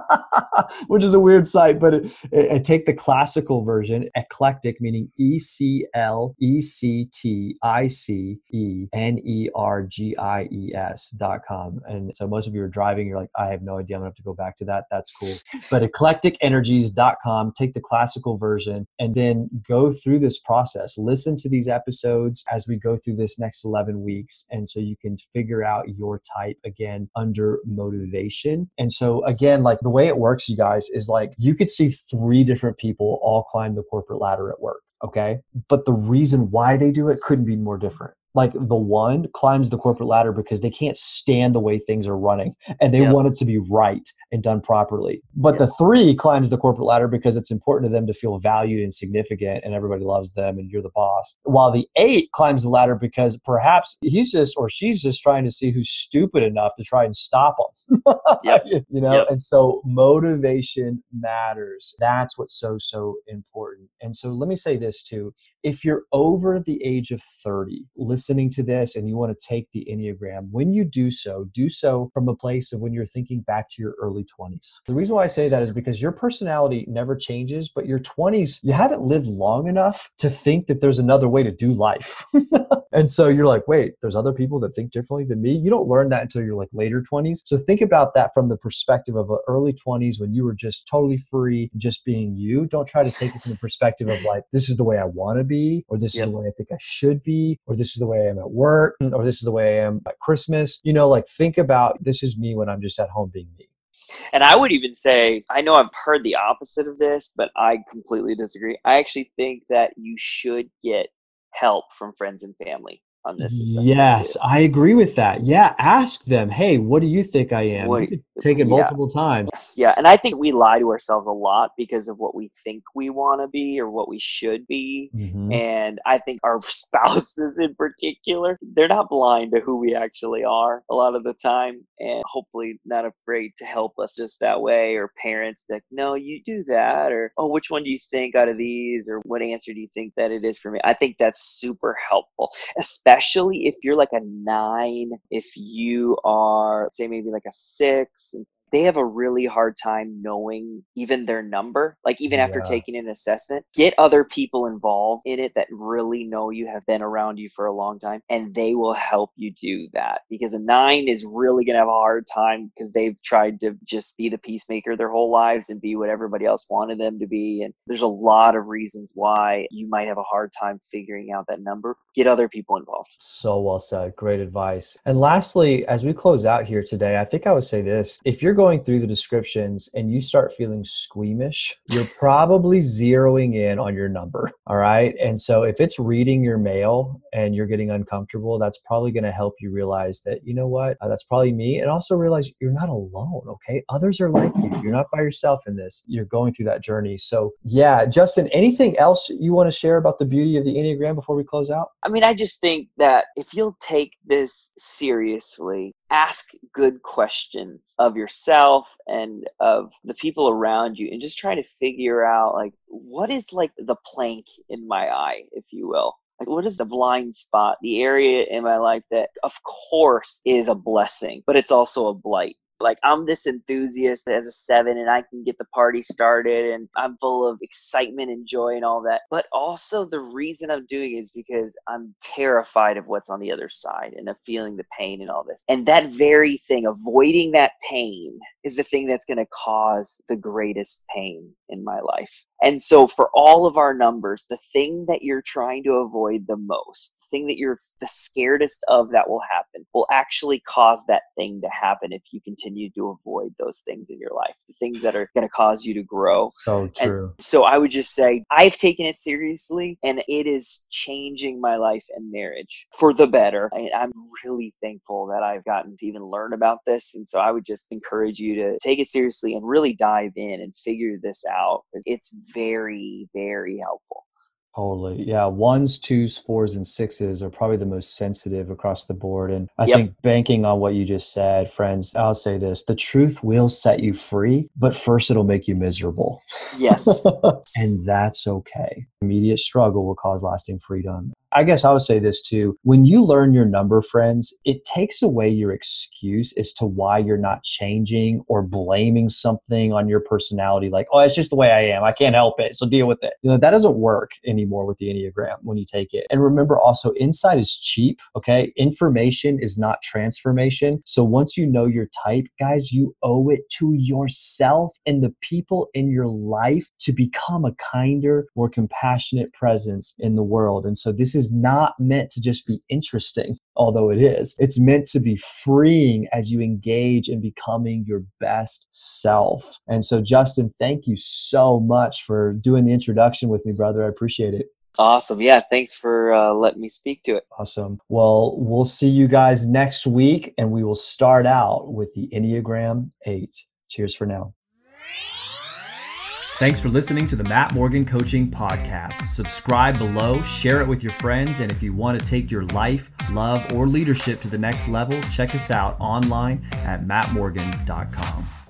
which is a weird site, but it, it, it take the classical version, eclectic, meaning E C L E C T I C E N E R G I E S dot com. And so most of you are driving, you're like, I have no idea. I'm gonna have to go back to that. That's cool. But eclectic energies dot com, take the classical version and then go through this process. Listen to these episodes as we go through this next eleven weeks. And so you can figure out your type again under motivation. And so again, like the way it works, you guys, is like you could see three different people all climb the corporate ladder at work. Okay. But the reason why they do it couldn't be more different. Like the one climbs the corporate ladder because they can't stand the way things are running and they yep. want it to be right and done properly. But yep. the three climbs the corporate ladder because it's important to them to feel valued and significant and everybody loves them and you're the boss. While the eight climbs the ladder because perhaps he's just or she's just trying to see who's stupid enough to try and stop them. Yep. You know, yep. And so motivation matters. That's what's so, so important. And so let me say this too. If you're over the age of thirty, listening to this and you want to take the Enneagram, when you do so, do so from a place of when you're thinking back to your early twenties. The reason why I say that is because your personality never changes, but your twenties, you haven't lived long enough to think that there's another way to do life. And so you're like, wait, there's other people that think differently than me. You don't learn that until you're like later twenties. So think about that from the perspective of the early twenties when you were just totally free, just being you. Don't try to take it from the perspective of like, this is the way I want to be, or this yep. is the way I think I should be, or this is the way I am at work, or this is the way I am at Christmas. You know, like think about this is me when I'm just at home being me. And I would even say, I know I've heard the opposite of this, but I completely disagree. I actually think that you should get help from friends and family on this. Yes, too. I agree with that. Yeah, ask them, hey, what do you think I am? What, you could take it yeah. multiple times. Yeah, and I think we lie to ourselves a lot because of what we think we want to be or what we should be. Mm-hmm. And I think our spouses in particular, they're not blind to who we actually are a lot of the time, and hopefully not afraid to help us just that way. Or parents like, no, you do that, or oh, which one do you think out of these, or what answer do you think that it is for me? I think that's super helpful, especially Especially if you're like a nine, if you are, say, maybe like a six, and they have a really hard time knowing even their number. Like even yeah. after taking an assessment, get other people involved in it that really know you, have been around you for a long time, and they will help you do that. Because a nine is really going to have a hard time because they've tried to just be the peacemaker their whole lives and be what everybody else wanted them to be. And there's a lot of reasons why you might have a hard time figuring out that number. Get other people involved. So well said. Great advice. And lastly, as we close out here today, I think I would say this. If you're going through the descriptions and you start feeling squeamish, you're probably zeroing in on your number. All right. And so if it's reading your mail and you're getting uncomfortable, that's probably going to help you realize that, you know what, uh, that's probably me. And also realize you're not alone. Okay. Others are like you. You're not by yourself in this. You're going through that journey. So yeah, Justin, anything else you want to share about the beauty of the Enneagram before we close out? I mean, I just think that if you'll take this seriously, ask good questions of yourself and of the people around you, and just try to figure out, like, what is like the plank in my eye, if you will. Like, what is the blind spot, the area in my life that, of course, is a blessing, but it's also a blight? Like, I'm this enthusiast as a seven and I can get the party started and I'm full of excitement and joy and all that. But also the reason I'm doing it is because I'm terrified of what's on the other side and of feeling the pain and all this. And that very thing, avoiding that pain, is the thing that's going to cause the greatest pain in my life. And so for all of our numbers, the thing that you're trying to avoid the most, the thing that you're the scaredest of that will happen, will actually cause that thing to happen if you continue to avoid those things in your life, the things that are going to cause you to grow. So true. And so I would just say, I've taken it seriously, and it is changing my life and marriage for the better. I, I'm really thankful that I've gotten to even learn about this. And so I would just encourage you to take it seriously and really dive in and figure this out. It's very, very helpful. Totally. Yeah. Ones, twos, fours, and sixes are probably the most sensitive across the board. And I Yep. think banking on what you just said, friends, I'll say this, the truth will set you free, but first it'll make you miserable. Yes. And that's okay. Immediate struggle will cause lasting freedom. I guess I would say this too. When you learn your number, friends, it takes away your excuse as to why you're not changing or blaming something on your personality. Like, oh, it's just the way I am. I can't help it. So deal with it. You know, that doesn't work anymore with the Enneagram when you take it. And remember also, insight is cheap. Okay. Information is not transformation. So once you know your type, guys, you owe it to yourself and the people in your life to become a kinder, more compassionate presence in the world. And so this is not meant to just be interesting, although it is. It's meant to be freeing as you engage in becoming your best self. And so, Justin, thank you so much for doing the introduction with me, brother. I appreciate it. Awesome. Yeah. Thanks for uh, letting me speak to it. Awesome. Well, we'll see you guys next week, and we will start out with the Enneagram eight. Cheers for now. Thanks for listening to the Matt Morgan Coaching Podcast. Subscribe below, share it with your friends, and if you want to take your life, love, or leadership to the next level, check us out online at matt morgan dot com.